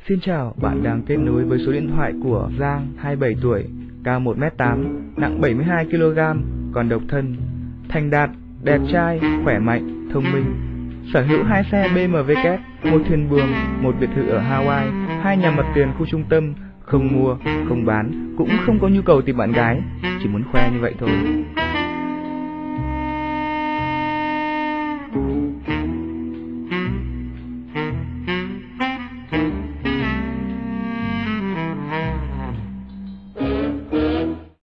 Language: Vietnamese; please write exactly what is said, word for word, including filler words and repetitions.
Xin chào, bạn đang kết nối với số điện thoại của Giang, hai mươi bảy tuổi, cao một mét tám, nặng bảy mươi hai ki lô gam, còn độc thân, thành đạt, đẹp trai, khỏe mạnh, thông minh, sở hữu hai xe bê em vê kép, một thuyền buồm, một biệt thự ở Hawaii, hai nhà mặt tiền khu trung tâm, không mua, không bán, cũng không có nhu cầu tìm bạn gái, chỉ muốn khoe như vậy thôi.